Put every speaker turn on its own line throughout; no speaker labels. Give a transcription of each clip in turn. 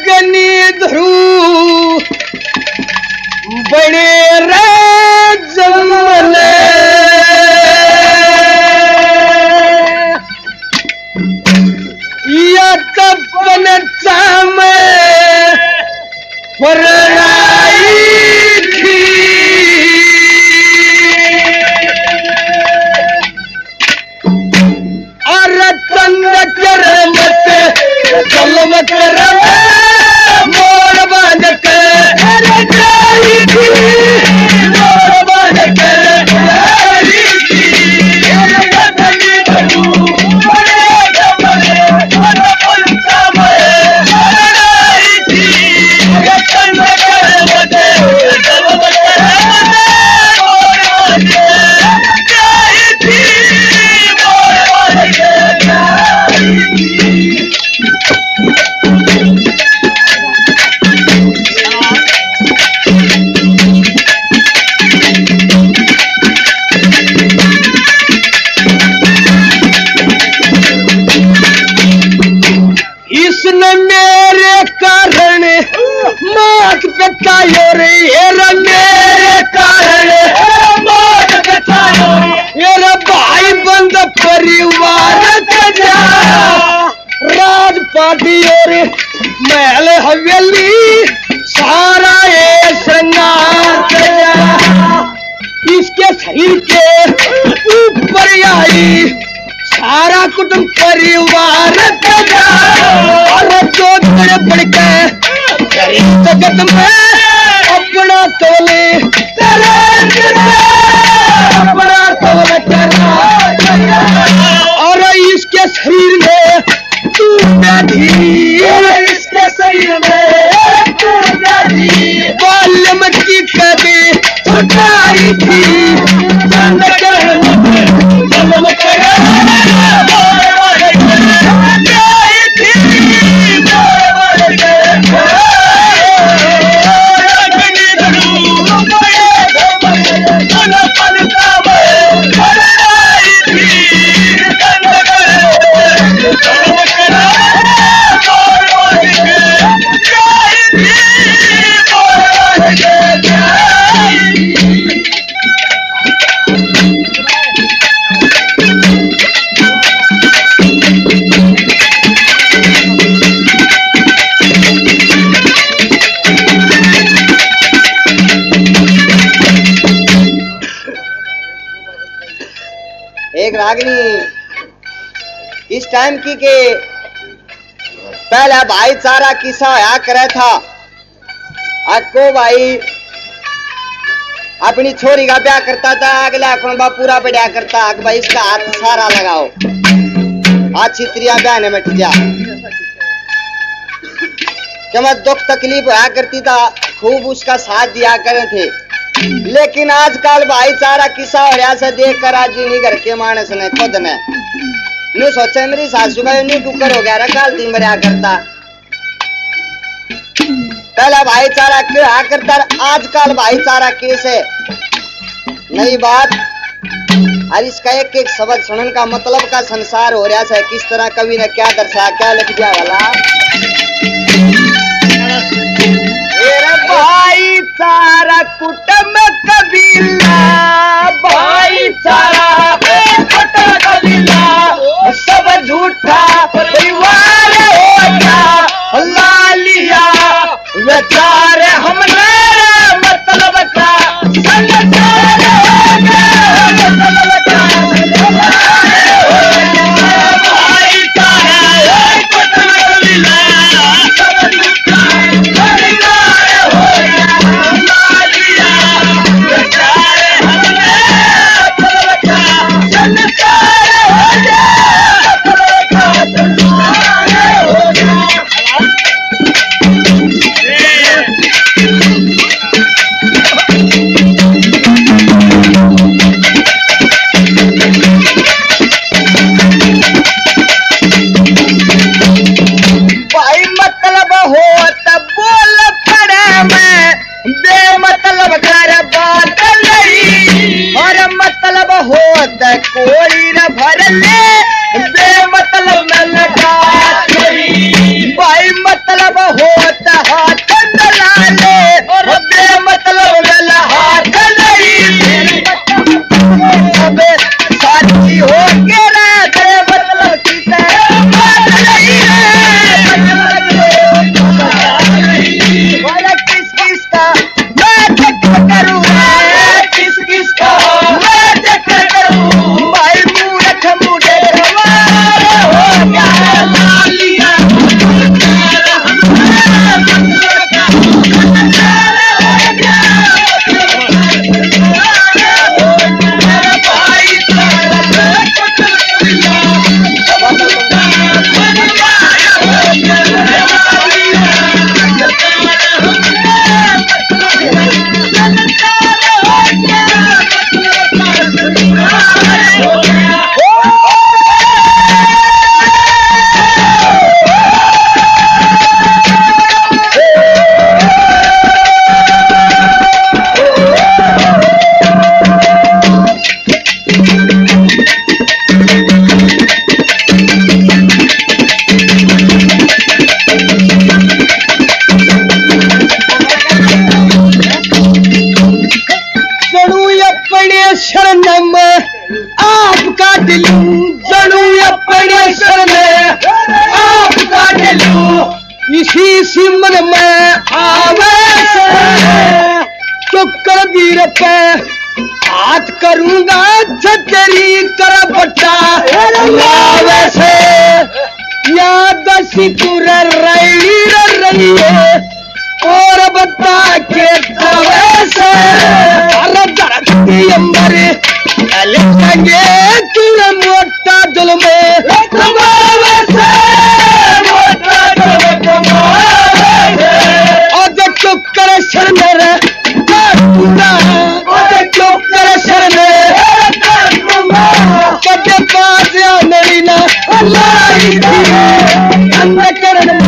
अग्नि ध्रु बड़े रे जमले या तपन चामे परनाई थी और तंग करमत कलम करम मोर बांध के जाई थी मोर बांध के जाई थी अग्नि ध्रु बड़े जमले और पुलता में परनाई थी या तंग करमत कलम करम मोर बांध के जाई थी मोर बांध के जाई थी। इसने मेरे कारण मौत बितायो रे मेरे कारण मौत बितायो मेरा भाई बंद परिवार जा राजपाटी और महल हवेली सारा ये श्रृंगार इसके शरीर के ऊपर आई सारा कुटुंब परिवार और जो बड़े बढ़ के जगत में अपना तोले अपना तोले और इसके शरीर में तू बैठी इसके शरीर में तू बैठी बाल्यम की कभी छुटाई थी एक रागनी इस टाइम की के पहला भाईचारा किस्सा होया करे था। आपको भाई अपनी छोरी का ब्याह करता था, अगला अपन पूरा बढ़िया करता है भाई इसका हाथ सारा लगाओ आज छित्रिया ब्याह ने मिट गया कि मैं दुख तकलीफ होया करती था, खूब उसका साथ दिया करे थे। लेकिन आजकल भाईचारा किस्सा हो रहा से देख कर आज नहीं घर के मानस ने खुद ने नु सोचे मेरी सासू का नहीं कुकर हो गया रकाल दिन बढ़िया करता। पहला भाईचारा क्या करता, आजकल भाईचारा कैसे नई बात। और इसका एक एक शब्द सुनने का मतलब का संसार हो रहा है किस तरह कवि ने क्या दर्शाया क्या लिख दिया वाला। भाईचारा कुटुंब कबीला भाईचारा कुटुंब कबीला सब झूठा परिवार होगा लालिया विचार हमने मतलब का संसार होगा मतलब का भाईचारा कुटुंब कबीला
इसी सिमर में आवे से चुकर वीर पे हाथ करूंगा छतरी कर बट्टा लावे से याद सितुर रही और बता के तवे से धरती अंबर लिखेंगे तुम मोटा दिल में कमावे से मोटा दिल कमावे से और चुप कर शर मेरे काटूंगा और चुप कर शर मेरे काटूंगा कदे पास या मेरी ना अल्लाह की अंदर करने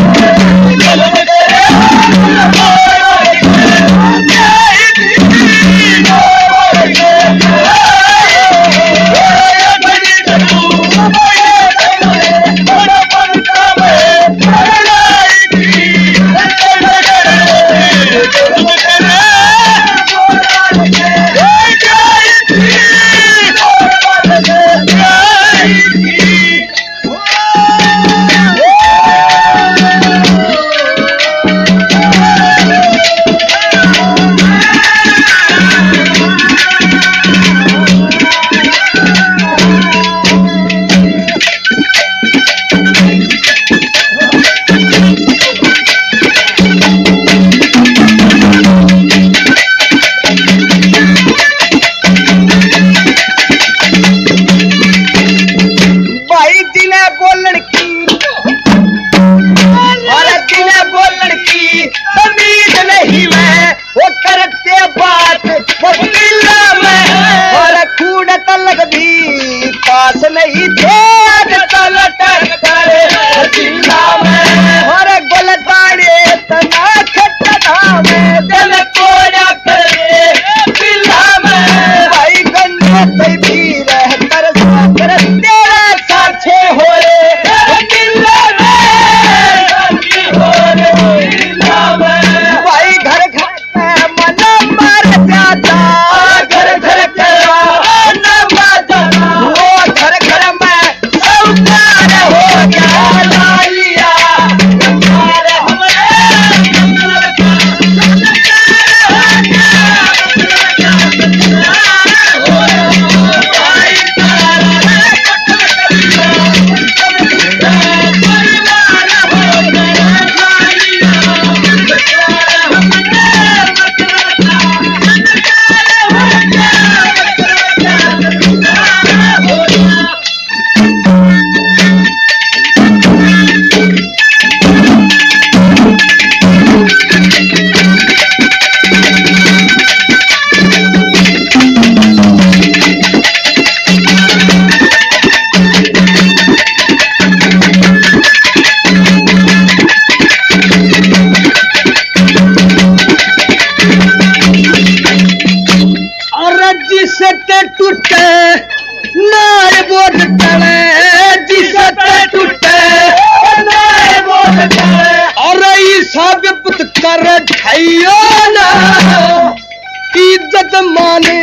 इज्जत माने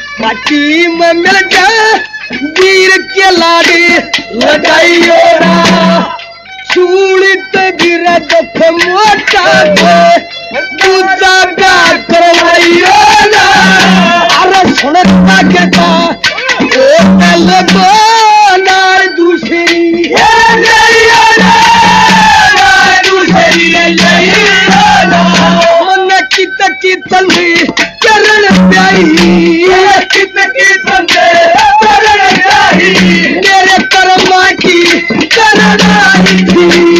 माटी में मिल गए वीर के लाड़ी लगाइयो ना सूलित गिर दुख मोटा दूजा का करवाइयो ना अरे सुनता के था लगो नार दूसरी कीर्तन चरण प्याई कीर्तन चरण प्याई मेरे कर्मा की चरण आई थी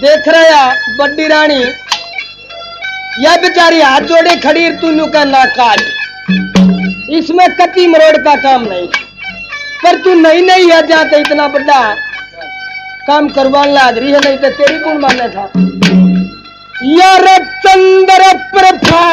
देख रहा बड्डी रानी, यह बेचारी हाथ जोड़े खड़ी, तू नु का ना काट, इसमें कति मरोड़ का काम नहीं। पर तू नहीं नहीं है जाते इतना बड़ा काम करवाने लाद रही है, नहीं तो तेरी कौन मानना था। यार चंद्र प्रभा,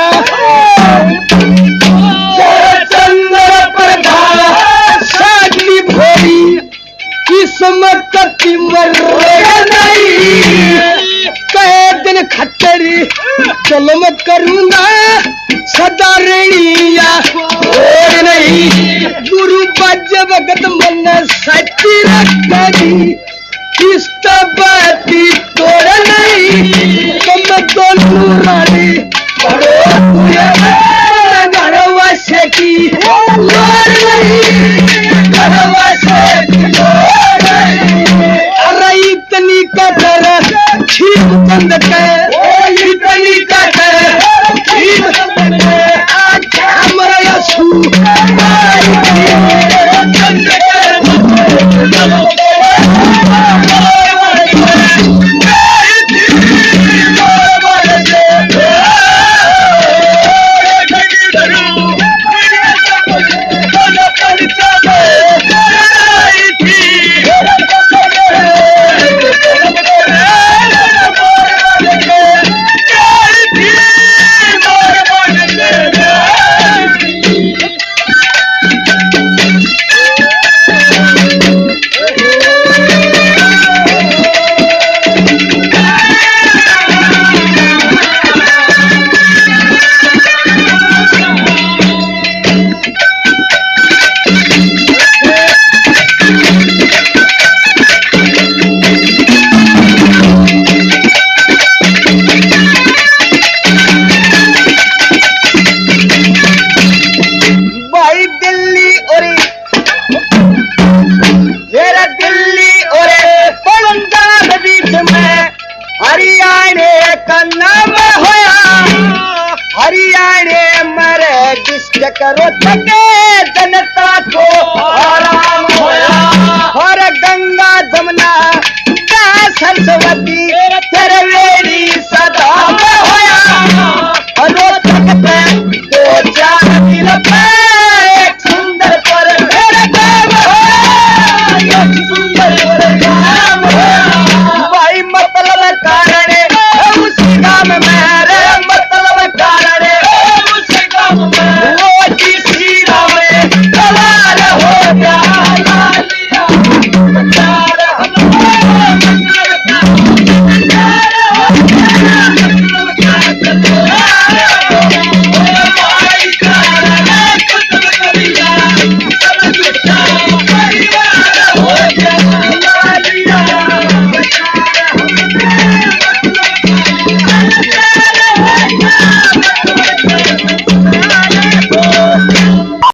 चंद्र प्रभा शादी भोरी, किस्मत कति मर नहीं, कहे दिन खट्टरी चलो मैं करूंगा सदा रेणिया और नहीं, गुरु बज वक्त मन सच्ची रखी, किस्त बाती तोड़ नहीं, तुम दोनों रानी पढ़ो घरवा से की लोड़ नहीं, घरवा से की लोड़ नहीं। अरे इतनी कदर खीर बंद कर, इतनी कदर खीर बंद कर, आज हमारा यसू करो थके जनता को आराम होया, और गंगा जमुना सरस्वती तेरे वेड़ी सदा में होया, और रोहतक पे दो चार दिल पे एक सुंदर पर मेरे गाँव होया, एक सुंदर पर गाँव होया, भाई मतलब कारण उसी गाँव में